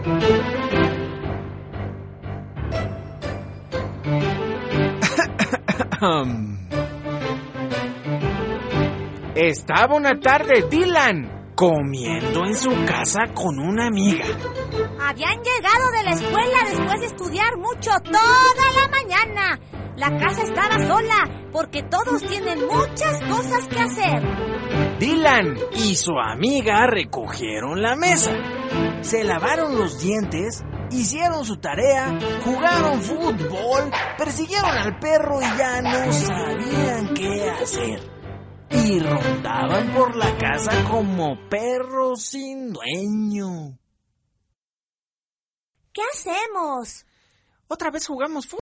Estaba una tarde Dylan comiendo en su casa con una amiga. Habían llegado de la escuela después de estudiar mucho toda la mañana. La casa estaba sola porque todos tienen muchas cosas que hacer. Dylan y su amiga recogieron la mesa, se lavaron los dientes, hicieron su tarea, jugaron fútbol, persiguieron al perro y ya no sabían qué hacer. Y rondaban por la casa como perros sin dueño. ¿Qué hacemos? Otra vez jugamos fútbol.